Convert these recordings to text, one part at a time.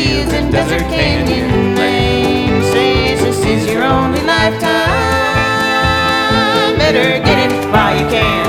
fields and desert canyon lanes. Says this is your only lifetime. Better get it while you can.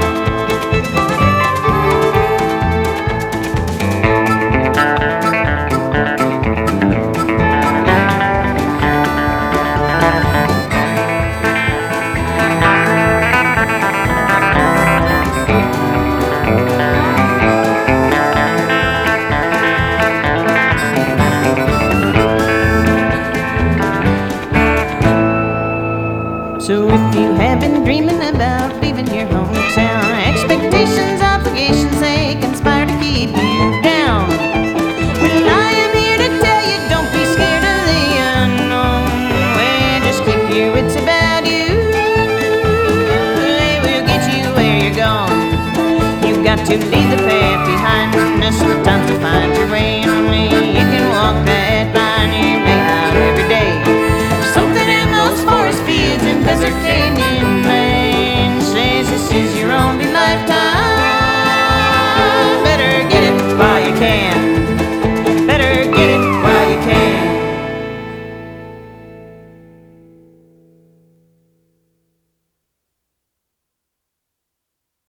So if you have been dreaming about leaving your hometown, expectations, obligations, they conspire to keep you down. Well, I am here to tell you, don't be scared of the unknown. Well, just keep your wits about you. They will get you where you're going. You've got to leave the path behind. Sometimes to find your way. Only you can walk that line you lay out every day. Something in those forest fields and desert canyons.